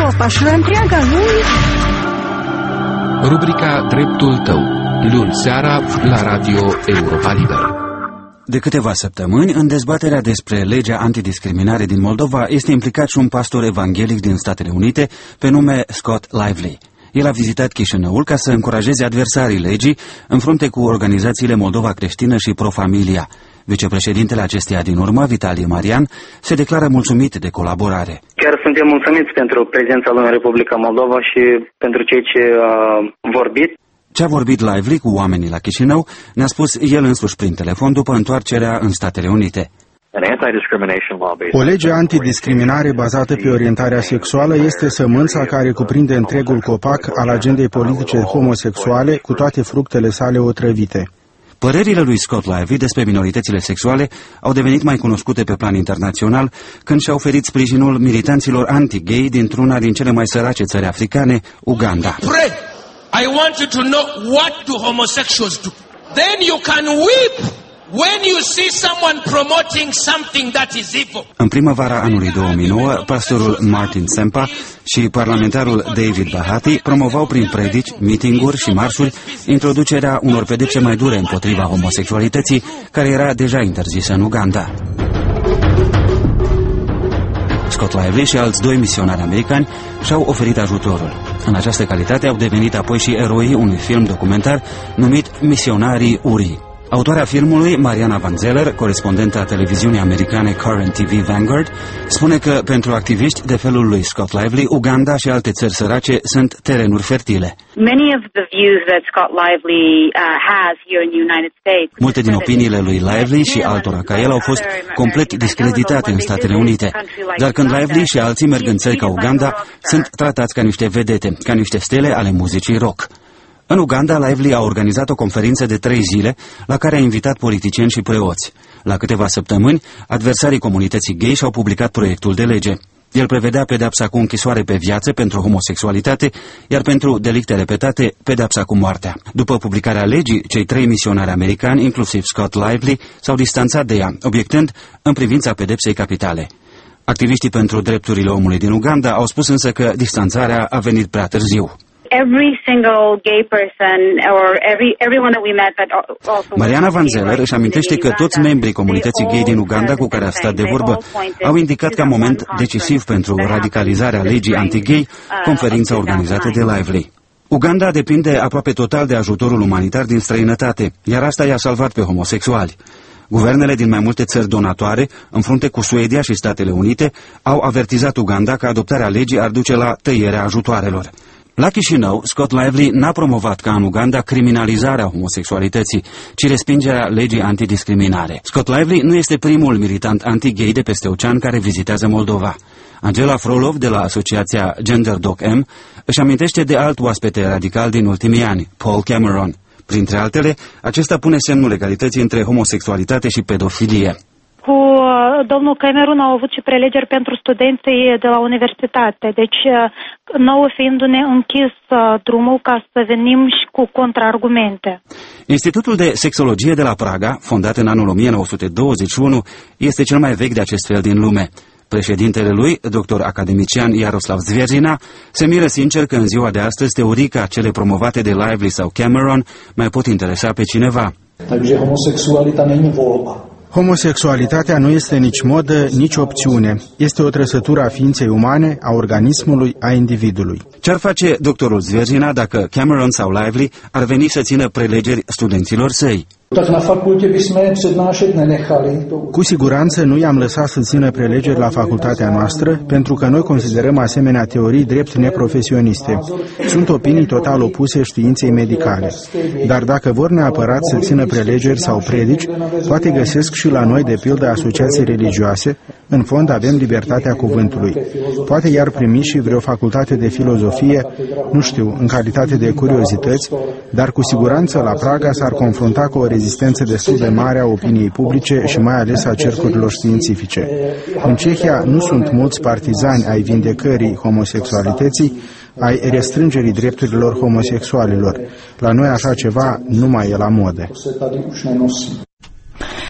Europa și la întreaga lume. Rubrica Dreptul tău, luni seara la Radio Europa Liberă. De câteva săptămâni, în dezbaterea despre legea antidiscriminare din Moldova, este implicat și un pastor evanghelic din Statele Unite pe nume Scott Lively. El a vizitat Chișinăul ca să încurajeze adversarii legii în frunte cu organizațiile Moldova Creștină și Pro-Familia. Vicepreședintele acesteia din urmă, Vitalie Marian, se declară mulțumit de colaborare. Chiar suntem mulțumiți pentru prezența lui în Republica Moldova și pentru cei ce a vorbit. Ce a vorbit Lively cu oamenii la Chișinău ne-a spus el însuși prin telefon după întoarcerea în Statele Unite. O lege antidiscriminare bazată pe orientarea sexuală este sămânța care cuprinde întregul copac al agendei politice homosexuale cu toate fructele sale otrăvite. Părerile lui Scott Lively despre minoritățile sexuale au devenit mai cunoscute pe plan internațional când și-a oferit sprijinul militanților anti-gay dintr-una din cele mai sărace țări africane, Uganda. Pray. I want you to know what do homosexuals do. Then you can weep when you see someone promoting something that is evil. În primăvara anului 2009, pastorul Martin Sempa și parlamentarul David Bahati promovau prin predici, mitinguri și marșuri introducerea unor pedepse mai dure împotriva homosexualității, care era deja interzisă în Uganda. Scott Lively și alți doi misionari americani și-au oferit ajutorul. În această calitate au devenit apoi și eroii unui film documentar numit Misionarii Uri. Autoarea filmului, Mariana Van Zeller, corespondenta televiziunii americane Current TV Vanguard, spune că pentru activiști de felul lui Scott Lively, Uganda și alte țări sărace sunt terenuri fertile. Multe din opiniile lui Lively și altora ca el au fost complet discreditate în Statele Unite. Dar când Lively și alții merg în țări ca Uganda, sunt tratați ca niște vedete, ca niște stele ale muzicii rock. În Uganda, Lively a organizat o conferință de 3 zile la care a invitat politicieni și preoți. La câteva săptămâni, adversarii comunității gay și-au publicat proiectul de lege. El prevedea pedeapsa cu închisoare pe viață pentru homosexualitate, iar pentru delicte repetate, pedeapsa cu moartea. După publicarea legii, cei 3 misionari americani, inclusiv Scott Lively, s-au distanțat de ea, obiectând în privința pedepsei capitale. Activiștii pentru drepturile omului din Uganda au spus însă că distanțarea a venit prea târziu. Mariana Van Zeller își amintește că toți membrii comunității gay din Uganda cu care a stat de vorbă au indicat ca moment decisiv pentru radicalizarea legii anti-gay conferința organizată de Lively. Uganda depinde aproape total de ajutorul umanitar din străinătate, iar asta i-a salvat pe homosexuali. Guvernele din mai multe țări donatoare, în frunte cu Suedia și Statele Unite, au avertizat Uganda că adoptarea legii ar duce la tăierea ajutoarelor. La Chișinău, Scott Lively n-a promovat ca în Uganda criminalizarea homosexualității, ci respingerea legii antidiscriminare. Scott Lively nu este primul militant anti-gay de peste ocean care vizitează Moldova. Angela Frolov, de la asociația Gender Doc M, își amintește de alt oaspete radical din ultimii ani, Paul Cameron. Printre altele, acesta pune semnul egalității între homosexualitate și pedofilie. Cu domnul Cameron au avut și prelegeri pentru studenții de la universitate, deci nouă fiindu-ne închis drumul ca să venim și cu contraargumente. Institutul de Sexologie de la Praga, fondat în anul 1921, este cel mai vechi de acest fel din lume. Președintele lui, doctor academician Jaroslav Zvierzina, se miră sincer că în ziua de astăzi teorii ca cele promovate de Lively sau Cameron mai pot interesa pe cineva. Homosexualitatea nu este nici modă, nici opțiune. Este o trăsătură a ființei umane, a organismului, a individului. Ce-ar face doctorul Zvierzina dacă Cameron sau Lively ar veni să țină prelegeri studenților săi? Cu siguranță nu i-am lăsat să țină prelegeri la facultatea noastră, pentru că noi considerăm asemenea teorii drept neprofesioniste. Sunt opinii total opuse științei medicale. Dar dacă vor neapărat să țină prelegeri sau predici, poate găsesc și la noi, de pildă, asociații religioase. În fond avem libertatea cuvântului. Poate i-ar primi și vreo facultate de filozofie, nu știu, în calitate de curiozități, dar cu siguranță la Praga s-ar confrunta cu o rezistență destul de mare a opiniei publice și mai ales a cercurilor științifice. În Cehia nu sunt mulți partizani ai vindecării homosexualității, ai restrângerii drepturilor homosexualilor. La noi așa ceva nu mai e la modă.